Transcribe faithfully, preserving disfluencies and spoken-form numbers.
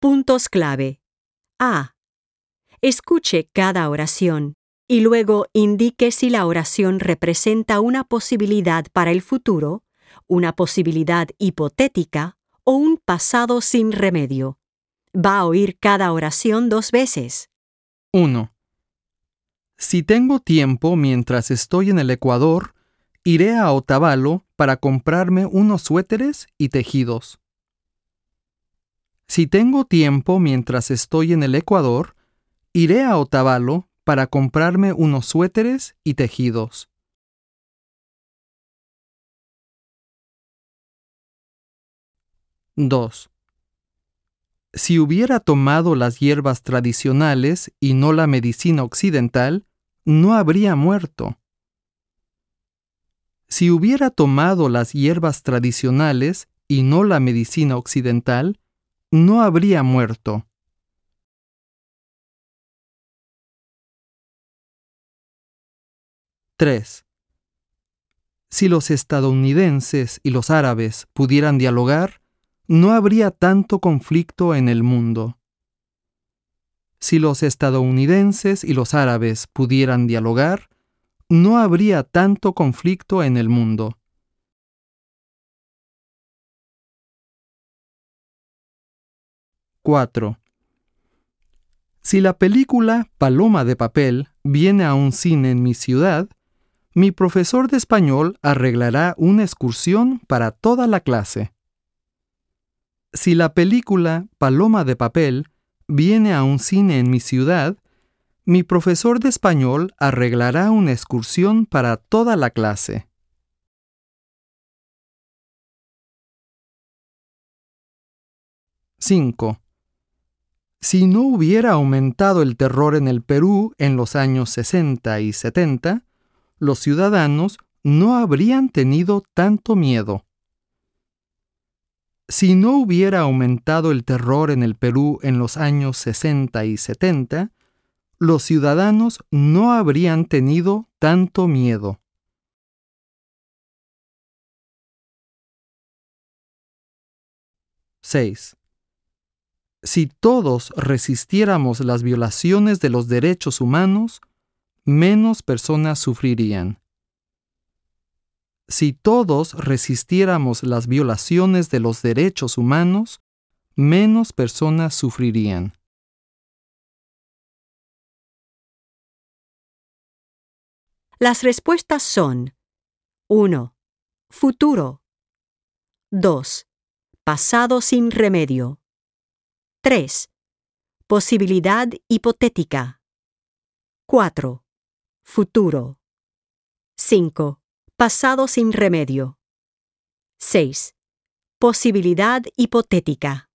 Puntos clave. A. Escuche cada oración y luego indique si la oración representa una posibilidad para el futuro, una posibilidad hipotética o un pasado sin remedio. Va a oír cada oración dos veces. uno. Si tengo tiempo mientras estoy en el Ecuador, iré a Otavalo para comprarme unos suéteres y tejidos. Si tengo tiempo mientras estoy en el Ecuador, iré a Otavalo para comprarme unos suéteres y tejidos. dos. Si hubiera tomado las hierbas tradicionales y no la medicina occidental, no habría muerto. Si hubiera tomado las hierbas tradicionales y no la medicina occidental, no habría muerto. tres. Si los estadounidenses y los árabes pudieran dialogar, no habría tanto conflicto en el mundo. Si los estadounidenses y los árabes pudieran dialogar, no habría tanto conflicto en el mundo. cuatro. Si la película Paloma de Papel viene a un cine en mi ciudad, mi profesor de español arreglará una excursión para toda la clase. Si la película Paloma de Papel viene a un cine en mi ciudad, mi profesor de español arreglará una excursión para toda la clase. cinco. Si no hubiera aumentado el terror en el Perú en los años sesenta y setenta, los ciudadanos no habrían tenido tanto miedo. Si no hubiera aumentado el terror en el Perú en los años sesenta y setenta, los ciudadanos no habrían tenido tanto miedo. seis. Si todos resistiéramos las violaciones de los derechos humanos, menos personas sufrirían. Si todos resistiéramos las violaciones de los derechos humanos, menos personas sufrirían. Las respuestas son: uno. Futuro. dos. Pasado sin remedio. tres. Posibilidad hipotética. cuatro. Futuro. cinco. Pasado sin remedio. seis. Posibilidad hipotética.